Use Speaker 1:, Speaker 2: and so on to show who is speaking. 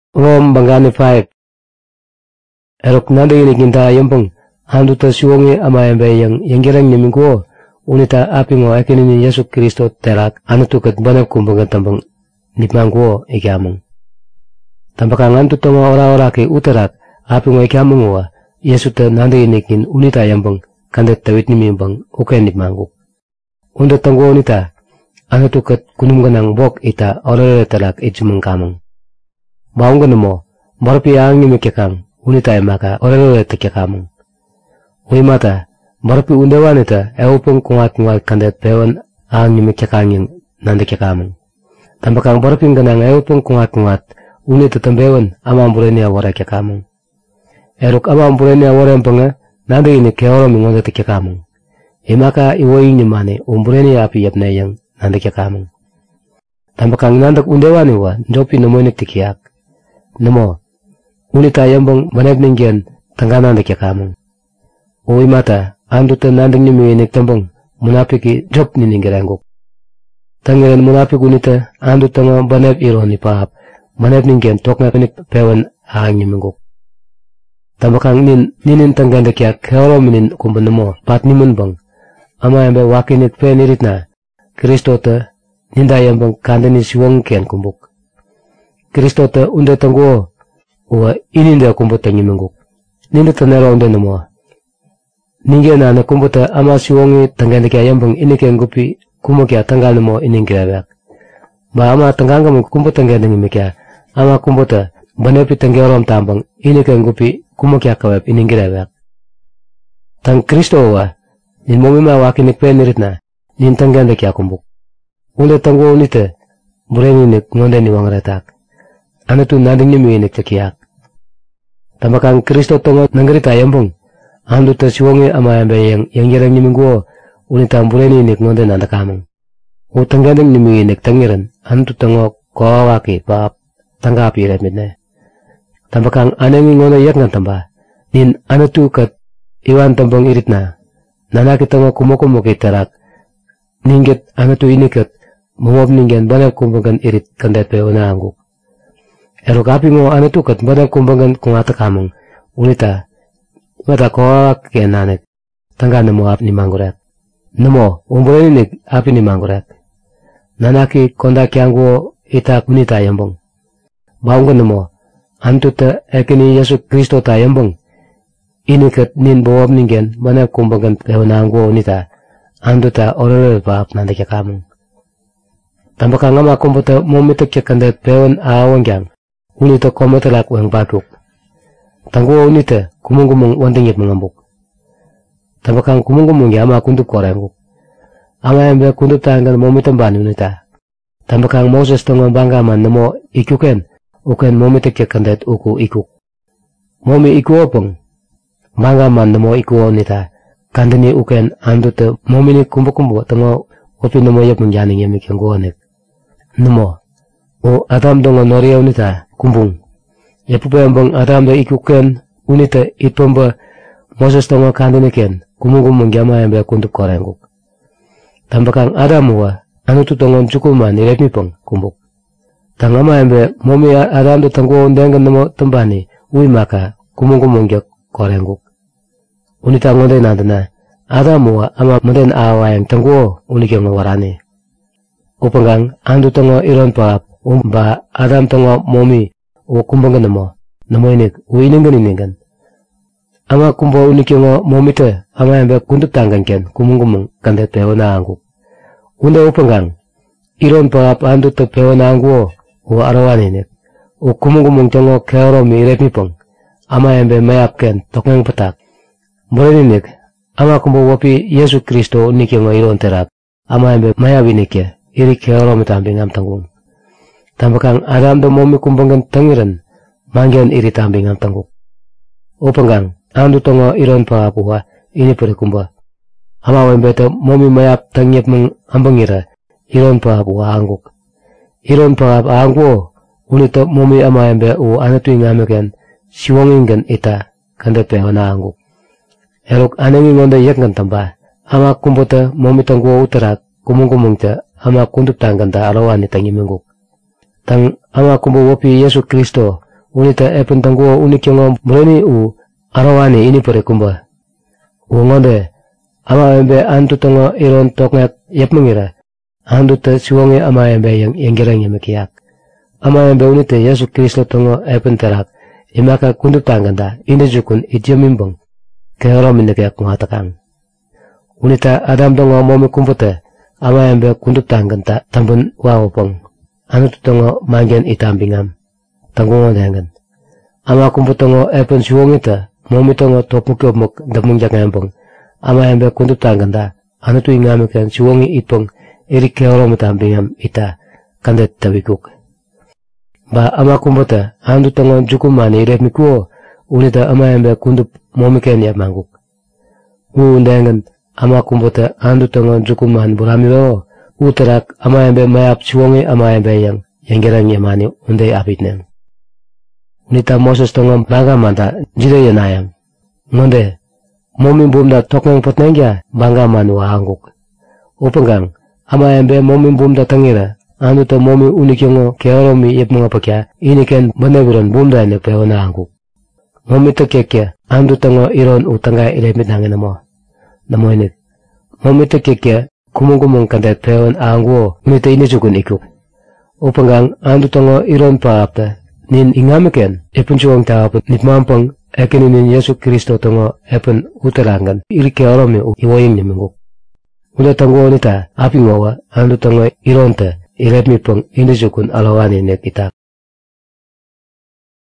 Speaker 1: Rom bangani 5. Erok nanda ini ginta yampang handuta siwongi ama embe yang gerang nyemingko unita apingo akinini Yesu Kristo terak anatukat banap kumbangan tambang nipmangko ikamang. Tampakang antu tongo ora-ora ke utarak apingo ikamang wa Yesu ta nanda ini kin unita yampang kandet tawit nimimbang uken nipmangko. Unda tanggo unita anatukat kunumganang bok ita orere terak itsumang kamang. Baunggan mo, barapi ang nyumikakang unita maka orere tekyakamu. Uimata, barapi undawan ita eupung kungat kandet pewan ang nyumikakangin nandikyakamu. Tampakang barapi ganang eupung kungat unita tambewan amambureni awara kyakamu. Eruk amambureni awara mpanga nandi ini keoro mingonda tekyakamu. Imaka iwoy nyumane umbureni api yapna yang nandikyakamu. Tampakang nandak undawan iwa njopi namoynik tikyak. Namo, unita yambang banab ningyan tangganan da kyakamu. Uwi mata, anduta nandang nyumiinik tambang munapiki job nininggarangok. Tangaran munapik unita anduta nga banab iro ni paap, banab ningyan tok nga pinik pewan aang nyumingok. Tambakang ninin tanggan da kyak keolo minin kumban namo pat nimun bang, ama yamba wakinit pe nirit na, Kristo ta ninda yambang kandani siwang kian kumbuk. Kristo ta unda tanggo wa ininda kumbuta ngimenguk. Ninda tanera unda namo. Ningya na kumbuta ama siwongi tangganda kya yambang ini kya ngupi kumo kya tanggal namo iningira bak. Ba ama tangganga mo kumbuta nganda ngimikya ama kumbuta banepi tanggerom tambang ini kya ngupi kumo kya kawab iningira bak. Tang Kristo wa nin momima wakinik pe niritna nin tangganda kya kumbuk. Unda tanggo unita bureni nik ngonda ni wangretak. Anatu nanding nyumiinik takiyak. Tamakang Kristo tongo nanggarita yambong. Andu ta siwongi ama yambe yang yarang nyuminggo unita ambureni inik ngonde nandakamang. Utanggandang nyumiinik tangiran antu tongo kawaki paap tanggapi remidne. Tamakang anangi ngonde yak nga tamba. Nin anatu kat iwan tambang iritna. Nanaki tongo kumokumoki tarak. Ninggit anatu inikat mumab ninggan banap kumbagan irit kandepe unaangguk. Erok api ngo anatu kat banap kumbangan kungata kamang unita mata kawak kaya nanek tangga namo api ni manggurat. Namo umbureni nik api ni manggurat. Nanaki konda kianggo ita unita yambong. Baunggan namo antu ta ekini Yesu Kristo ta yambong. Ini kat nin bawab ningen banap kumbangan pewananggo unita antu ta orere baap nandakya kamang. Tambaka ngama kumbuta momitak kya kandat pewan aawang kyang. Unita komatalak wang batuk. Tangguwa unita kumungkumung wantingit mengambuk. Tampakang kumungkumung ya ama kundup korenguk. Ama yambe kundup tanggal momitambani unita. Tampakang Moses tongo banggaman namo ikuken uken momitik kandet uku ikuk. Momi iku opong. Banggaman namo iku unita. Kandani uken anduta momini kumbu-kumbu tongo opi namo yap mengjaning yamik yang gonek. Namo o Adam dongo noria unita kumbung. Yapupa yambang Adam da ikuken unita itpamba Moses tongo kandini ken kumungkumung yama yambe kundup korenguk. Tampakang Adam wa anutu tongo cukuma nirepnipang kumbuk. Tangama yambe momi Adam da tanggo undengan namo tambani ui maka kumungkumung yak korenguk. Unita ngonde nandana Adam wa ama maden awa yang tanggo unikyang warani. Upanggang andu tongo iron paap ba Adam tongo momi o kumbangan namo inik uiningan. Ama kumbo unikyong momita ama yambe kundup tanggan ken kumungkumung kandet pewana angku. Unda upanggang iron paap andu to pewana angku o arawan inik. O kumungkumung tongo keoro mi repnipang ama yambe mayap ken tokngang patak. Boleh inik ama kumbo wapi Yesu Kristo unikyong iron terak ama yambe mayap inikya iri keoro mitambing am tanggung. Tampakang Adam do momi kumbangan tangiran mangyan iri tambing ang tangguk. O panggang andu tongo iron pa apuha ini pare kumba. Ama wembeta momi mayap tangyap mang ambangira iron pa apuha angguk. Iron pa anggo unito momi ama yambe o anatu ingamekan siwanginggan ita kandat pehona angguk. Erok anangi ngonda yakngan tamba ama kumbota momi tanggo utarak kumung ta ama kundup tanggan ta alawan ni tangi mengguk. Tang ama kumbo wapi Yesu Kristo unita epun tangguo unikyongo mreni u arawani ini pare kumba. Ngonde ama embe antu tongo iron tokngat yapmengira andu ta siwonge ama embe yang gerang yemekiak. Ama embe unita Yesu Kristo tongo epun terak imaka kundup tangganda ini jukun idyomimbong keoromin nekeak ngatakang. Unita Adam tongo momi kumputa ama embe kundup tangganda tambun wawopong anu tongo manggen itambingam tanggungo dengan. Ama kumput tongo epun siwongita momi tongo topmukyopmuk damung jakempong ama embe kundup tangganda anu tu ingamikan siwongi itpong iri keoromi tambingam ita kandet tawikuk. Ba ama kumputa andu tongo jukumani irepmikuo unita ama embe kundup momiken ya manguk. Dengan ama kumputa andu tongo jukuman buramiro uterak ama embe mayap siwongi ama embe yang gerang yamani unde apitnem. Unita Moses tongo bangga manta jide yanayam. Ngonde momi bumda tokneng potnengya bangga manu anguk. Upenggang ama embe momi bumda tangira anu to momi unikyongo keoromi yepmunga pakya iniken beneburan bumda ene peona anguk. Momi tekekya andu tongo iron utangga iremit nangenamo. Namoinik momi tekekya kumung kandet peon angwo unita ini jukun ikuk. Upenggang andu tongo iron paapta nin ingamiken epun chuang taapun nitmampang ekeninin Yesu Kristo tongo epun uterangan iri keoromi iwoying nyemenguk. Uda tanggo nita api ngowa andu tongo ironta irepmi pang ini jukun alawani nek ita.